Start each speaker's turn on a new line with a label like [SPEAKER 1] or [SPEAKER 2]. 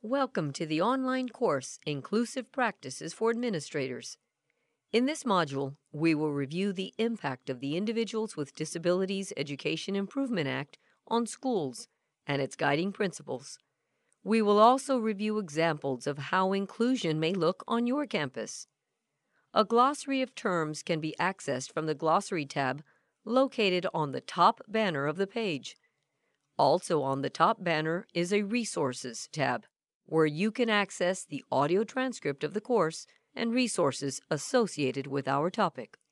[SPEAKER 1] Welcome to the online course, Inclusive Practices for Administrators. In this module, we will review the impact of the Individuals with Disabilities Education Improvement Act on schools and its guiding principles. We will also review examples of how inclusion may look on your campus. A glossary of terms can be accessed from the Glossary tab located on the top banner of the page. Also on the top banner is a Resources tab, where you can access the audio transcript of the course and resources associated with our topic.